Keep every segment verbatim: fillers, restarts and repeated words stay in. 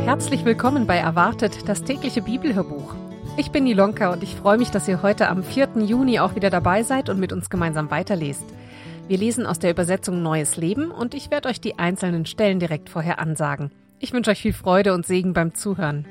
Herzlich willkommen bei Erwartet, das tägliche Bibelhörbuch. Ich bin Ilonka und ich freue mich, dass ihr heute am vierten Juni auch wieder dabei seid und mit uns gemeinsam weiterlest. Wir lesen aus der Übersetzung Neues Leben und ich werde euch die einzelnen Stellen direkt vorher ansagen. Ich wünsche euch viel Freude und Segen beim Zuhören.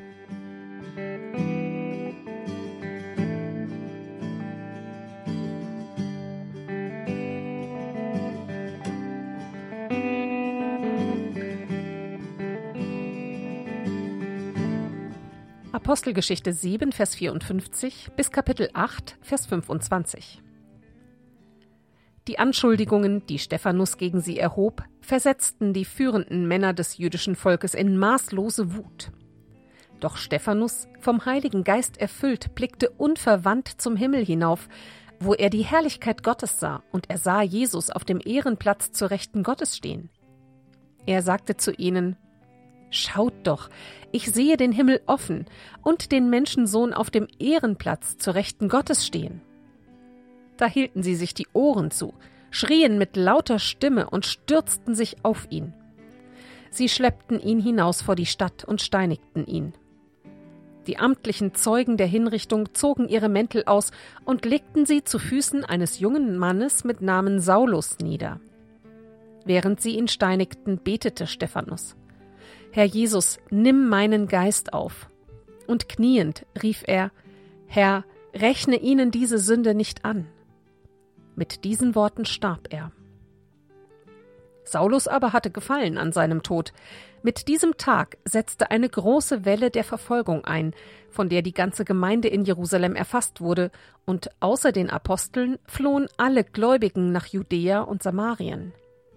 Apostelgeschichte sieben, Vers vierundfünfzig bis Kapitel acht, Vers fünfundzwanzig. Die Anschuldigungen, die Stephanus gegen sie erhob, versetzten die führenden Männer des jüdischen Volkes in maßlose Wut. Doch Stephanus, vom Heiligen Geist erfüllt, blickte unverwandt zum Himmel hinauf, wo er die Herrlichkeit Gottes sah, und er sah Jesus auf dem Ehrenplatz zur Rechten Gottes stehen. Er sagte zu ihnen: »Schaut doch, ich sehe den Himmel offen und den Menschensohn auf dem Ehrenplatz zur Rechten Gottes stehen.« Da hielten sie sich die Ohren zu, schrien mit lauter Stimme und stürzten sich auf ihn. Sie schleppten ihn hinaus vor die Stadt und steinigten ihn. Die amtlichen Zeugen der Hinrichtung zogen ihre Mäntel aus und legten sie zu Füßen eines jungen Mannes mit Namen Saulus nieder. Während sie ihn steinigten, betete Stephanus: »Herr Jesus, nimm meinen Geist auf.« Und kniend rief er: »Herr, rechne ihnen diese Sünde nicht an.« Mit diesen Worten starb er. Saulus aber hatte Gefallen an seinem Tod. Mit diesem Tag setzte eine große Welle der Verfolgung ein, von der die ganze Gemeinde in Jerusalem erfasst wurde, und außer den Aposteln flohen alle Gläubigen nach Judäa und Samarien.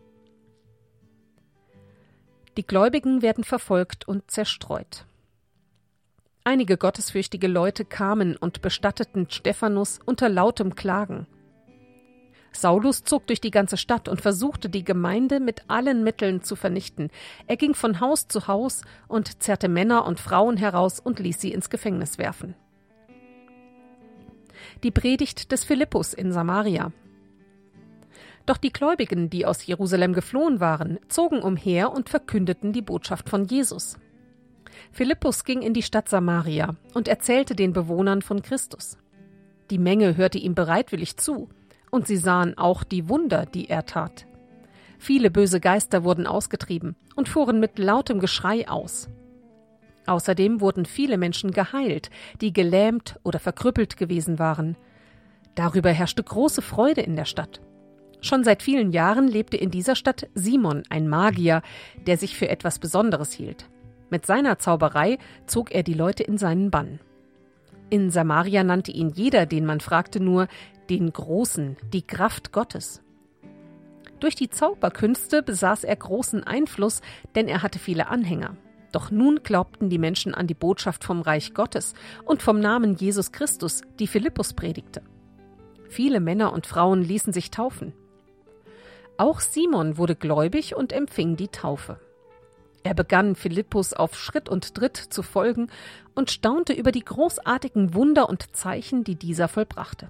Die Gläubigen werden verfolgt und zerstreut. Einige gottesfürchtige Leute kamen und bestatteten Stephanus unter lautem Klagen. Saulus zog durch die ganze Stadt und versuchte, die Gemeinde mit allen Mitteln zu vernichten. Er ging von Haus zu Haus und zerrte Männer und Frauen heraus und ließ sie ins Gefängnis werfen. Die Predigt des Philippus in Samaria. Doch die Gläubigen, die aus Jerusalem geflohen waren, zogen umher und verkündeten die Botschaft von Jesus. Philippus ging in die Stadt Samaria und erzählte den Bewohnern von Christus. Die Menge hörte ihm bereitwillig zu, und sie sahen auch die Wunder, die er tat. Viele böse Geister wurden ausgetrieben und fuhren mit lautem Geschrei aus. Außerdem wurden viele Menschen geheilt, die gelähmt oder verkrüppelt gewesen waren. Darüber herrschte große Freude in der Stadt. Schon seit vielen Jahren lebte in dieser Stadt Simon, ein Magier, der sich für etwas Besonderes hielt. Mit seiner Zauberei zog er die Leute in seinen Bann. In Samaria nannte ihn jeder, den man fragte, nur den Großen, die Kraft Gottes. Durch die Zauberkünste besaß er großen Einfluss, denn er hatte viele Anhänger. Doch nun glaubten die Menschen an die Botschaft vom Reich Gottes und vom Namen Jesus Christus, die Philippus predigte. Viele Männer und Frauen ließen sich taufen. Auch Simon wurde gläubig und empfing die Taufe. Er begann Philippus auf Schritt und Tritt zu folgen und staunte über die großartigen Wunder und Zeichen, die dieser vollbrachte.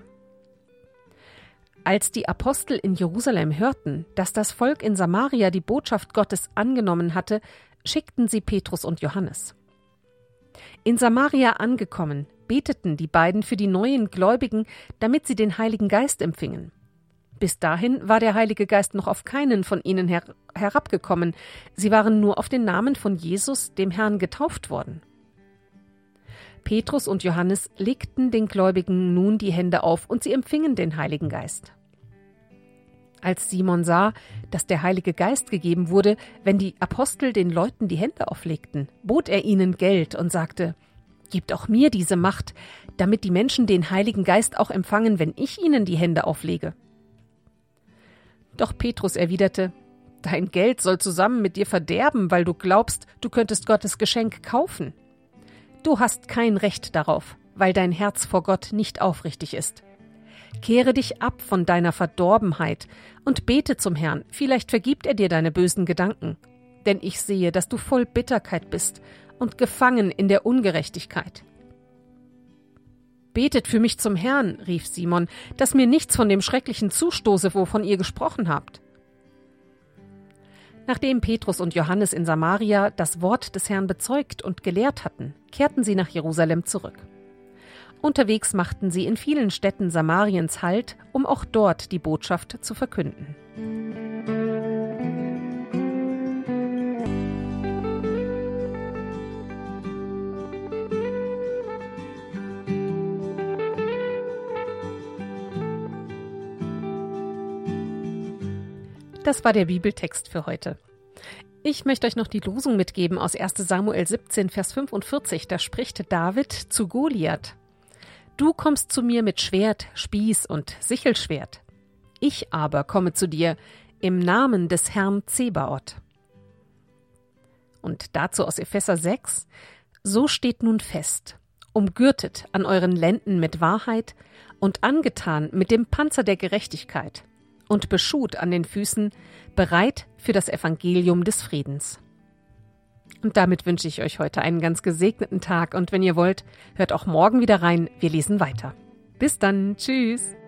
Als die Apostel in Jerusalem hörten, dass das Volk in Samaria die Botschaft Gottes angenommen hatte, schickten sie Petrus und Johannes. In Samaria angekommen, beteten die beiden für die neuen Gläubigen, damit sie den Heiligen Geist empfingen. Bis dahin war der Heilige Geist noch auf keinen von ihnen her- herabgekommen. Sie waren nur auf den Namen von Jesus, dem Herrn, getauft worden. Petrus und Johannes legten den Gläubigen nun die Hände auf und sie empfingen den Heiligen Geist. Als Simon sah, dass der Heilige Geist gegeben wurde, wenn die Apostel den Leuten die Hände auflegten, bot er ihnen Geld und sagte: »Gebt auch mir diese Macht, damit die Menschen den Heiligen Geist auch empfangen, wenn ich ihnen die Hände auflege.« Doch Petrus erwiderte: »Dein Geld soll zusammen mit dir verderben, weil du glaubst, du könntest Gottes Geschenk kaufen. Du hast kein Recht darauf, weil dein Herz vor Gott nicht aufrichtig ist. Kehre dich ab von deiner Verdorbenheit und bete zum Herrn, vielleicht vergibt er dir deine bösen Gedanken. Denn ich sehe, dass du voll Bitterkeit bist und gefangen in der Ungerechtigkeit.« »Betet für mich zum Herrn«, rief Simon, »dass mir nichts von dem Schrecklichen zustoße, wovon ihr gesprochen habt.« Nachdem Petrus und Johannes in Samaria das Wort des Herrn bezeugt und gelehrt hatten, kehrten sie nach Jerusalem zurück. Unterwegs machten sie in vielen Städten Samariens Halt, um auch dort die Botschaft zu verkünden. Das war der Bibeltext für heute. Ich möchte euch noch die Losung mitgeben aus erster Samuel siebzehn, Vers fünfundvierzig. Da spricht David zu Goliath: Du kommst zu mir mit Schwert, Spieß und Sichelschwert. Ich aber komme zu dir im Namen des Herrn Zebaoth. Und dazu aus Epheser sechs: So steht nun fest, umgürtet an euren Lenden mit Wahrheit und angetan mit dem Panzer der Gerechtigkeit und beschut an den Füßen, bereit für das Evangelium des Friedens. Und damit wünsche ich euch heute einen ganz gesegneten Tag und wenn ihr wollt, hört auch morgen wieder rein, wir lesen weiter. Bis dann, tschüss!